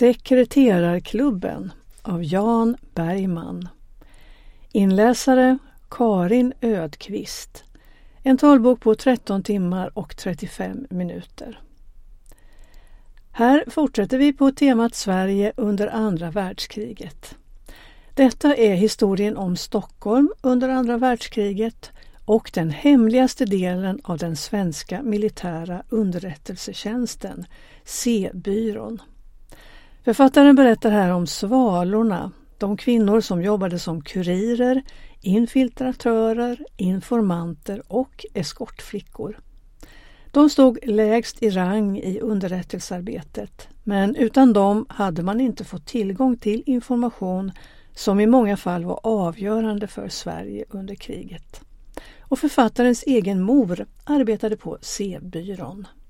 Sekreterarklubben av Jan Bergman. Inläsare Karin Ödqvist. En talbok på 13 timmar och 35 minuter. Här fortsätter vi på temat Sverige under andra världskriget. Detta är historien om Stockholm under andra världskriget och den hemligaste delen av den svenska militära underrättelsetjänsten, C-byrån. Författaren berättar här om svalorna, de kvinnor som jobbade som kurirer, infiltratörer, informanter och eskortflickor. De stod lägst i rang i underrättelsearbetet, men utan dem hade man inte fått tillgång till information som i många fall var avgörande för Sverige under kriget. Och författarens egen mor arbetade på C-byrån.